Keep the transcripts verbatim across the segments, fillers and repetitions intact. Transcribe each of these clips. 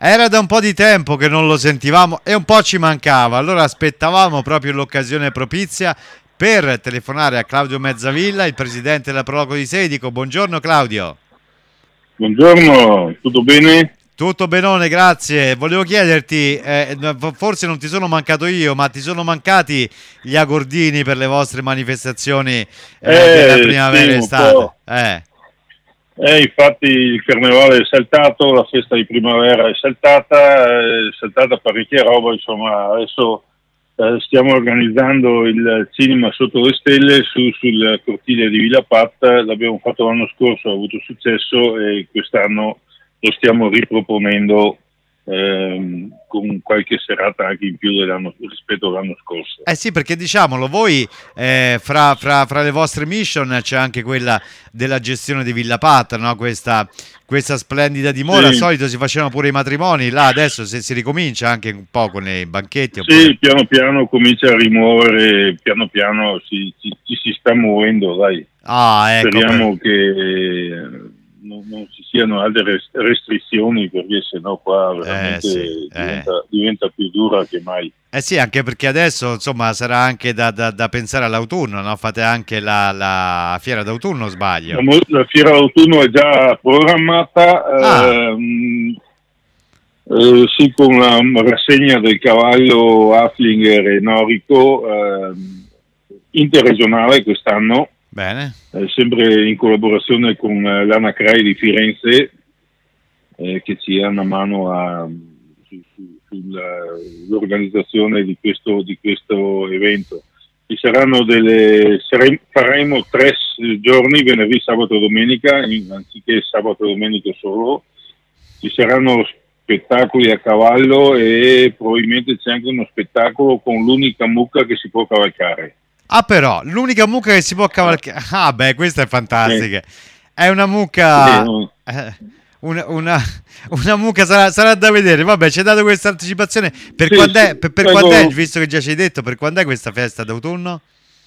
Era da un po' di tempo che non lo sentivamo e un po' ci mancava, allora aspettavamo proprio l'occasione propizia per telefonare a Claudio Mezzavilla, il presidente della Proloco di Sedico. Buongiorno Claudio. Buongiorno, tutto bene? Tutto benone, grazie. Volevo chiederti, eh, forse non ti sono mancato io, ma ti sono mancati gli agordini per le vostre manifestazioni eh, della Eh, sì, primavera e un estate? po'. Eh. Eh, infatti il carnevale è saltato, la festa di primavera è saltata, è saltata parecchia roba, insomma, adesso eh, stiamo organizzando il cinema sotto le stelle su, sul cortile di Villa Pat, l'abbiamo fatto l'anno scorso, ha avuto successo e quest'anno lo stiamo riproponendo ehm, con qualche serata anche in più dell'anno, rispetto all'anno scorso. Eh sì, perché diciamolo, voi eh, fra, fra, fra le vostre mission c'è anche quella della gestione di Villa Pat, no? Questa, questa splendida dimora. Al Sì. solito si facevano pure i matrimoni, là adesso se si ricomincia anche un po' con i banchetti. Sì, Oppure... piano piano comincia a rimuovere, piano piano si, ci, ci si sta muovendo, dai. Ah, ecco. Speriamo Per... che non, non ci siano altre restrizioni, perché sennò qua veramente eh, sì, diventa, eh. diventa più dura che mai. Eh sì, anche perché adesso insomma sarà anche da, da, da pensare all'autunno, no? Fate anche la, la fiera d'autunno, sbaglio? La, la fiera d'autunno è già programmata, Ah. ehm, eh, sì, con una rassegna del cavallo Haflinger e Norico ehm, interregionale quest'anno. Bene. Eh, sempre in collaborazione con eh, l'Anacrai di Firenze, eh, che ci dà una mano a, su, su, sull'organizzazione di questo, di questo evento. Ci saranno delle, sare, faremo tre giorni, venerdì, sabato e domenica, in, anziché sabato e domenica solo. Ci saranno spettacoli a cavallo e probabilmente c'è anche uno spettacolo con l'unica mucca che si può cavalcare. Ah, però, l'unica mucca che si può cavalcare. Ah, beh, questa è fantastica. Sì. È una Sì, mucca. no. Eh, una, una, una mucca sarà, sarà da vedere. Vabbè, ci hai dato questa anticipazione. Per Sì, quando sì, è, per, per prego. quando è, visto che già ci hai detto, per quando è questa festa d'autunno?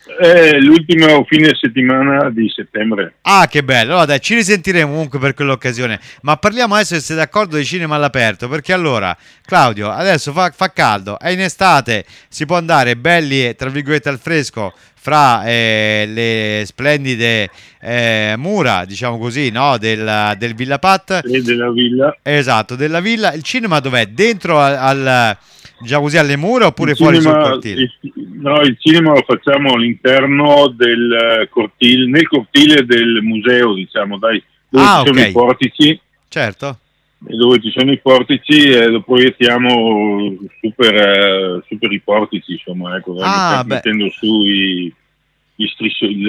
È l'ultimo fine settimana di settembre. Ah, che bello. Allora, dai, ci risentiremo comunque per quell'occasione. Ma parliamo adesso, se siete d'accordo, di cinema all'aperto. Perché allora, Claudio, adesso fa, fa caldo, è in estate, si può andare belli, tra virgolette, al fresco fra eh, le splendide eh, mura, diciamo così, no? Del, del Villa Pat. E della villa. Esatto, della villa. Il cinema dov'è? Dentro al, al diciamo così, alle mura oppure Il fuori cinema, sul cortile? il, no, il cinema lo facciamo all'interno del cortile, nel cortile del museo, diciamo, dai, dove Ah, ci sono ok. i portici. Certo. E dove ci sono i portici eh, lo proiettiamo super, eh, super i portici, insomma, ecco, Ah, beh. mettendo su i, gli strisci, il,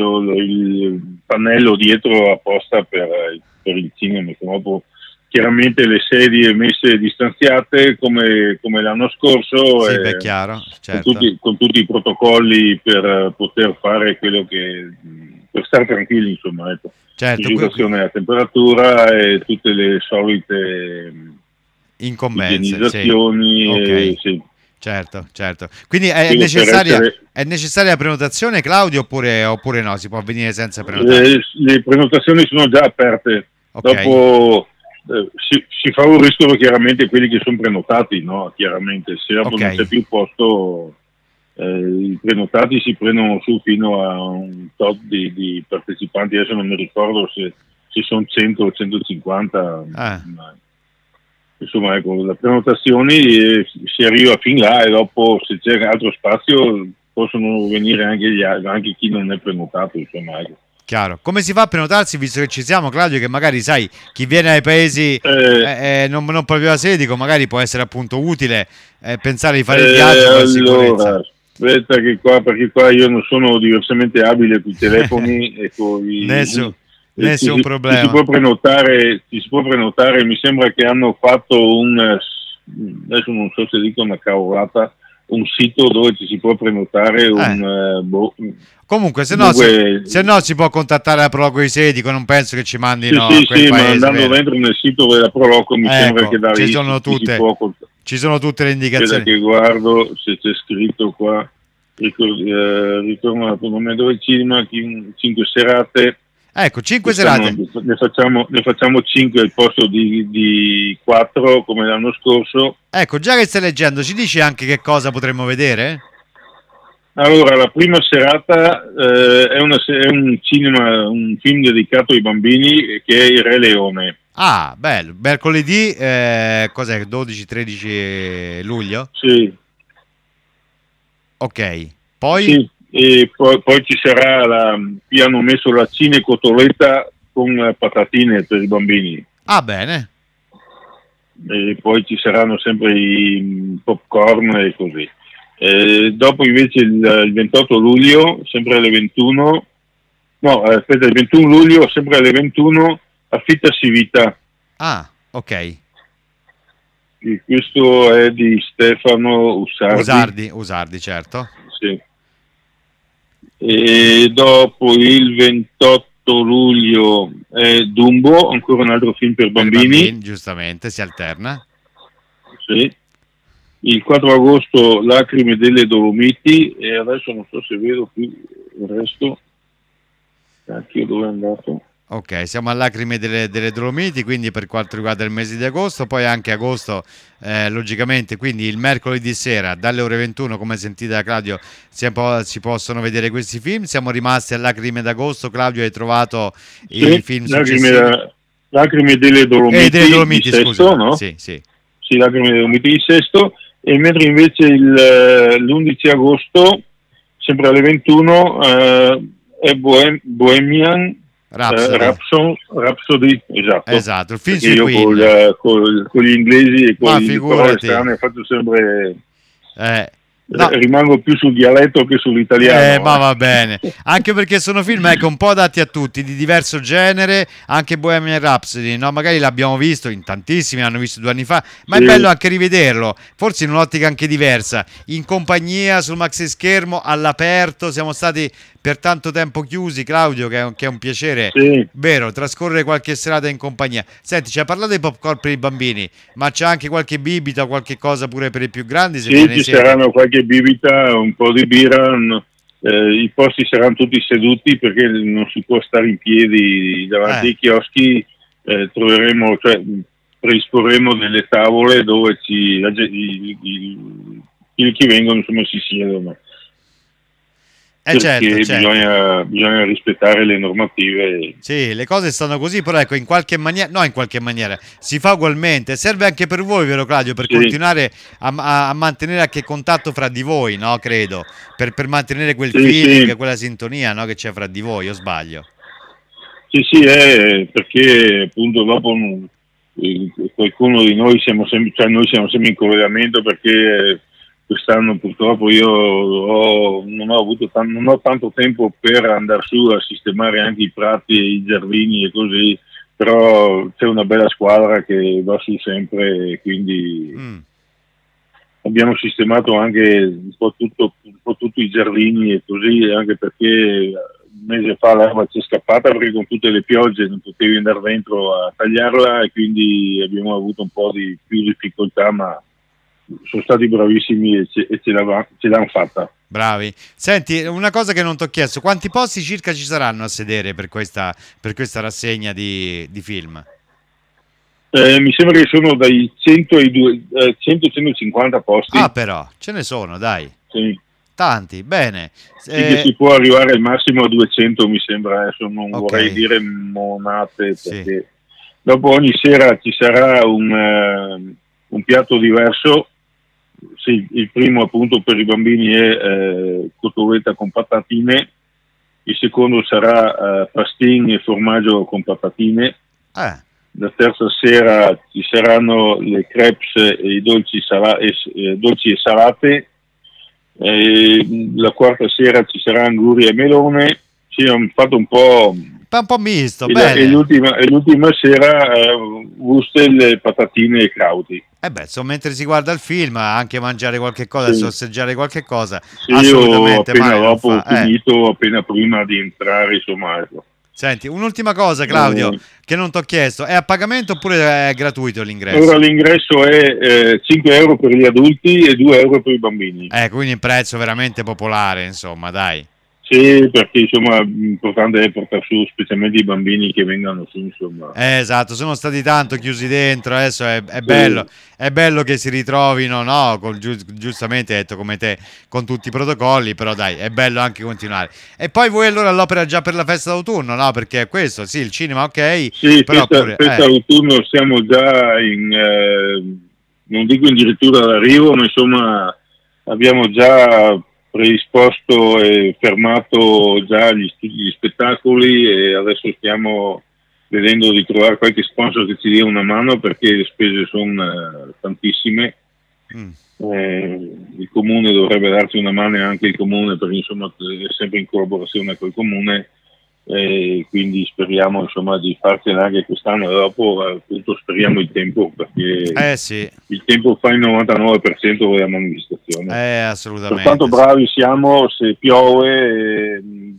il pannello dietro apposta per, per il cinema, dopo chiaramente le sedie messe distanziate come, come l'anno scorso, Sì, eh, beh, chiaro, certo. con, tutti, con tutti i protocolli per poter fare quello che, per stare tranquilli, insomma, ecco. Certo, Misurazione della temperatura e tutte le solite incombenze, igienizzazioni. sì. Ok. E, sì. Certo, certo. Quindi è Quello per necessaria, essere- è necessaria la prenotazione, Claudio, oppure, oppure no? Si può venire senza prenotare? Eh, le prenotazioni sono già aperte. Ok. Dopo eh, si, si favoriscono chiaramente quelli che sono prenotati, no? Chiaramente, se dopo Ok. non c'è più posto, eh, i prenotati si prendono su fino a un tot di, di partecipanti. Adesso non mi ricordo se, se sono cento o centocinquanta. Ah. Ma, insomma, ecco, le prenotazioni eh, si arriva fin là e dopo se c'è altro spazio possono venire anche, gli, anche chi non è prenotato, insomma, ecco. Chiaro. Come si fa a prenotarsi, visto che ci siamo, Claudio, che magari, sai, chi viene dai paesi Eh, eh, eh, non, non proprio asedico, magari può essere appunto utile eh, pensare di fare il eh, viaggio con allora, sicurezza. aspetta che qua, perché qua io non sono diversamente abile con i telefoni e con i... Nessun, e nessun ci, problema. Ci si, può prenotare, ci si può prenotare, mi sembra che hanno fatto un, adesso non so se dico una cavolata, un sito dove ci si può prenotare un... Eh. Eh, boh, Comunque, se no, Dunque, si, se no si può contattare la Proloco di Sedico, non penso che ci mandino sì, a sì, quel sì, ma paese. andando Vero? dentro nel sito della Proloco mi sembra Ecco, che da ci lì sono ci, ci tutte, si può cont- ci sono tutte le Aspetta indicazioni. che guardo se c'è scritto qua, Ricor- eh, ritorno al momento del cinema, cinque serate. Ecco, cinque Quest'anno serate. ne facciamo, ne facciamo cinque al posto di, di quattro come l'anno scorso. Ecco, già che stai leggendo, ci dici anche che cosa potremmo vedere? Allora, la prima serata eh, è, una, è un cinema, un film dedicato ai bambini che è Il Re Leone. Ah, bello. Mercoledì, eh, cos'è? dodici tredici luglio? Sì. Ok. Poi? Sì, e poi, poi ci sarà, la, qui hanno messo la cinecotoletta con patatine per i bambini. Ah, bene. E poi ci saranno sempre i popcorn e così. Eh, dopo invece il, il ventotto luglio, sempre alle ventuno, no, aspetta, il ventuno luglio, sempre alle ventuno, Affittasi Vita. Ah, ok. E questo è di Stefano Usardi. Usardi, Usardi, certo. Sì. E dopo il ventotto luglio è Dumbo, ancora un altro film per bambini. Per bambini, giustamente, si alterna. Sì. Il quattro agosto Lacrime delle Dolomiti, e adesso non so se vedo più il resto. Cacchio, dove è andato? Ok, siamo a Lacrime delle, delle Dolomiti, quindi per quanto riguarda il mese di agosto, poi anche agosto, eh, logicamente, quindi il mercoledì sera dalle ore ventuno, come sentite da Claudio, si, po- si possono vedere questi film. Siamo rimasti a Lacrime d'agosto. Claudio, hai trovato Sì, i film Lacrime, successivi? Lacrime delle Dolomiti, Eh, delle Dolomiti, di Sesto, scusa. no? Sì, sì. Sì, Lacrime delle Dolomiti di Sesto, e mentre invece il, l'undici agosto, sempre alle ventuno, eh, è Bohem- Bohemian Rhapsody. Eh, Rhapsody, Rhapsody, esatto. Esatto, il film Perché sui io Queen. col- col- con gli inglesi e Ma con le parole figurati. strane faccio sempre Eh, no. eh, rimango più sul dialetto che sull'italiano. Eh, ma eh. va bene, anche perché sono film, ecco, un po' adatti a tutti, di diverso genere. Anche Bohemian Rhapsody, no? Magari l'abbiamo visto in tantissimi, l'hanno visto due anni fa, ma Sì. è bello anche rivederlo, forse in un'ottica anche diversa, in compagnia, sul maxi schermo, all'aperto. Siamo stati per tanto tempo chiusi, Claudio, che è un, che è un piacere, Sì. vero, trascorrere qualche serata in compagnia. Senti, ci ha parlato di popcorn per i bambini, ma c'è anche qualche bibita, qualche cosa pure per i più grandi, se Sì, ve ne ci siete? saranno qualche bibita, un po' di birra, n- eh, i posti saranno tutti seduti perché non si può stare in piedi davanti Eh. ai chioschi. Eh, troveremo, cioè, predisporremo delle tavole dove ci, la ge- i, i, i- chi vengono insomma si siedono. Eh, Perché certo, certo. bisogna, bisogna rispettare le normative. Sì, le cose stanno così, però ecco, in qualche maniera, no, in qualche maniera, si fa ugualmente. Serve anche per voi, vero Claudio, per Sì. continuare a, a- a mantenere anche contatto fra di voi, no? Credo, per, per mantenere quel Sì, feeling, sì. quella sintonia, no? Che c'è fra di voi, o sbaglio? Sì, sì, è perché appunto dopo non- eh, qualcuno di noi siamo sempre, cioè noi siamo sempre in collegamento perché eh, quest'anno purtroppo io ho- non, ho avuto tan- non ho tanto tempo per andare su a sistemare anche i prati e i giardini e così, però c'è una bella squadra che va su sempre e quindi Mm. abbiamo sistemato anche un po' tutto, un po' tutti i giardini e così, anche perché un mese fa l'erba ci è scappata perché con tutte le piogge non potevi andare dentro a tagliarla e quindi abbiamo avuto un po' di più difficoltà, ma sono stati bravissimi e ce, e ce, l'ava- ce l'hanno fatta. Bravi. Senti, una cosa che non ti ho chiesto, quanti posti circa ci saranno a sedere per questa, per questa rassegna di, di film? Eh, mi sembra che sono dai cento ai due- eh, cento centocinquanta posti. Ah, però, ce ne sono, dai. Sì. Tanti, bene. Sì, che Eh, si può arrivare al massimo a duecento, mi sembra, adesso non Ok. vorrei dire monate, Sì. perché dopo ogni sera ci sarà un, eh, un piatto diverso. Sì, il primo appunto per i bambini è eh, cotoletta con patatine, il secondo sarà eh, pastin e formaggio con patatine, eh, la terza sera ci saranno le crepes e i dolci, sala- e, eh, dolci e salate. E la quarta sera ci sarà anguria e melone. Ci hanno fatto un po'. un po' misto, E, la- bene. e l'ultima, e l'ultima sera eh, wurstel, patatine e crauti. Eh beh, insomma, mentre si guarda il film, anche mangiare qualche cosa, Sì. sorseggiare qualche cosa, Sì, io assolutamente appena male non dopo ho fa. Eh, finito, appena prima di entrare, insomma, ecco. Senti, un'ultima cosa, Claudio, Eh. che non ti ho chiesto, è a pagamento oppure è gratuito l'ingresso? Ora l'ingresso è eh, cinque euro per gli adulti e due euro per i bambini. Eh, quindi un prezzo veramente popolare, insomma, dai. Sì, perché insomma l'importante è portare su specialmente i bambini che vengano su, insomma. Eh, esatto, sono stati tanto chiusi dentro, adesso è, è Sì, bello, è bello che si ritrovino, no? Con, giu- giustamente hai detto come te, con tutti i protocolli, però dai, è bello anche continuare. E poi voi allora all'opera già per la festa d'autunno, no? Perché è questo, sì, il cinema ok, sì, però festa, pure... festa Eh, autunno siamo già in, eh, non dico addirittura d'arrivo, ma insomma abbiamo già predisposto e fermato già gli, gli spettacoli e adesso stiamo vedendo di trovare qualche sponsor che ci dia una mano perché le spese sono eh, tantissime. mm. Eh, il comune dovrebbe darci una mano e anche il comune perché insomma è sempre in collaborazione col comune e quindi speriamo insomma di farcela anche quest'anno e dopo appunto speriamo il tempo perché Eh sì, il tempo fa il novantanove per cento della manifestazione eh, per quanto assolutamente sì. bravi siamo se piove eh,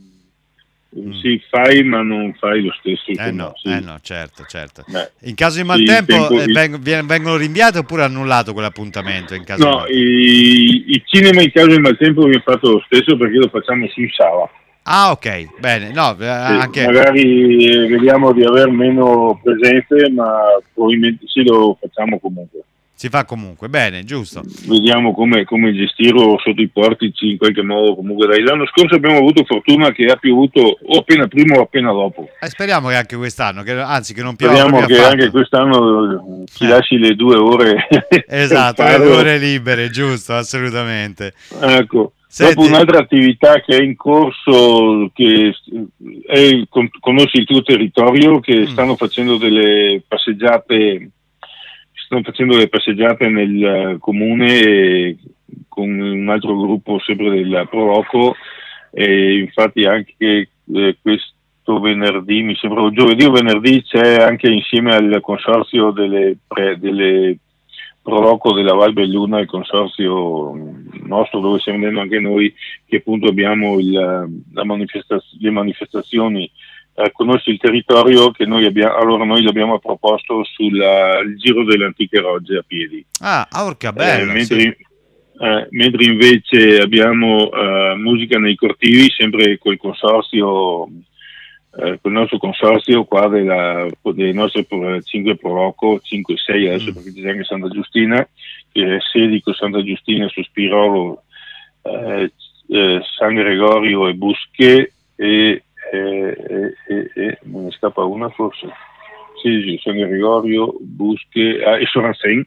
Mm. sì fai ma non fai lo stesso Eh insomma no, eh sì, no, certo, certo. eh, In caso di sì, il maltempo tempo, eh, il- veng- vien- vengono rinviati oppure annullato quell'appuntamento in caso di no, maltempo? i- il cinema in caso di maltempo viene fatto lo stesso perché lo facciamo su Sala. Ah, ok, bene, no, eh, Sì, anche magari eh, vediamo di aver meno presenze, ma probabilmente sì lo facciamo comunque. si fa comunque, bene, giusto. Vediamo come, come gestirlo sotto i portici in qualche modo. Comunque dai, l'anno scorso abbiamo avuto fortuna che ha piovuto o appena prima o appena dopo. E speriamo che anche quest'anno, che, anzi che non piova Speriamo proprio che anche affatto. quest'anno ci Eh, lasci le due ore per esatto, le due farlo. ore libere, giusto, assolutamente. Ecco, dopo Senti, un'altra attività che è in corso, che è, con- conosci il tuo territorio, che mm, stanno facendo delle passeggiate, stanno facendo delle passeggiate nel eh, comune eh, con un altro gruppo sempre del Proloco e infatti anche eh, questo venerdì, mi sembra o giovedì o venerdì, c'è anche insieme al consorzio delle, pre- delle Proloco della Val Belluna, il consorzio nostro dove stiamo andando anche noi, che appunto abbiamo il, la manifestaz- le manifestazioni, eh, conosci il territorio che noi abbiamo, allora noi l'abbiamo proposto sul il giro delle antiche rogge a piedi, ah, orca, eh, bello, sì. mentre, eh, mentre invece abbiamo eh, musica nei cortili, sempre col consorzio eh, col nostro consorzio qua della, delle nostre cinque Proloco, cinque sei adesso Mm. perché c'è anche Santa Giustina, che è Sedico, Santa Giustina su Spirolo, eh, eh, San Gregorio e Busche e, e, e, e me ne scappa una forse, sì, sì, San Gregorio, Busche ah, e Soransen.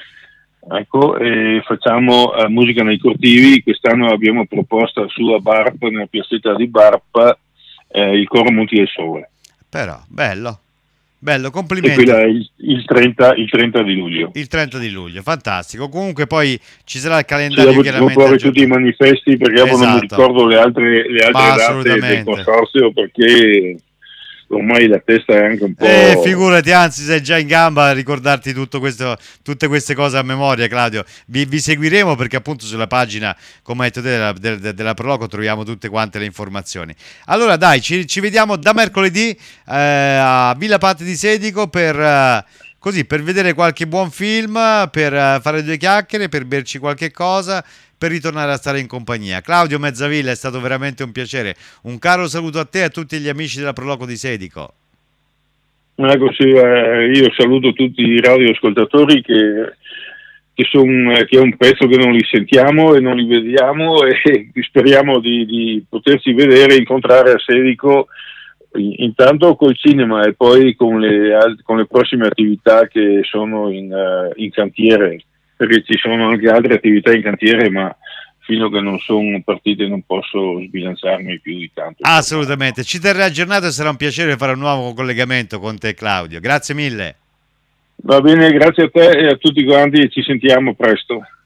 Ecco, e facciamo eh, musica nei cortivi. Quest'anno abbiamo proposta sulla Barp, nella piazzetta di Barp, eh, il coro Monti del Sole. Però, bello, bello, E complimenti. quella è il, il, trenta, il trenta di luglio. Il trenta di luglio, fantastico. Comunque poi ci sarà il Sì, calendario dopo ci sono chiaramente fuori tutti i aggiornato. manifesti perché dopo non mi Esatto, ricordo le altre, le ma altre date del assolutamente. consorzio perché ormai la testa è anche un Eh, po'... figurati, anzi, sei già in gamba a ricordarti tutto questo, tutte queste cose a memoria, Claudio. Vi, vi seguiremo perché appunto sulla pagina, come hai detto te, della, della, della Proloco troviamo tutte quante le informazioni. Allora dai, ci, ci vediamo da mercoledì eh, a Villa Patti di Sedico per, eh, così, per vedere qualche buon film, per eh, fare due chiacchiere, per berci qualche cosa, per ritornare a stare in compagnia. Claudio Mezzavilla, è stato veramente un piacere. Un caro saluto a te e a tutti gli amici della Proloco di Sedico. Ecco, sì, eh, io saluto tutti i radioascoltatori che, che, son, che è un pezzo che non li sentiamo e non li vediamo e speriamo di, di poterci vedere e incontrare a Sedico intanto col cinema e poi con le, con le prossime attività che sono in, uh, in cantiere, perché ci sono anche altre attività in cantiere, ma fino a che non sono partite non posso sbilanciarmi più di tanto. Assolutamente, ci terrei aggiornato e sarà un piacere fare un nuovo collegamento con te, Claudio. Grazie mille. Va bene, grazie a te e a tutti quanti e ci sentiamo presto.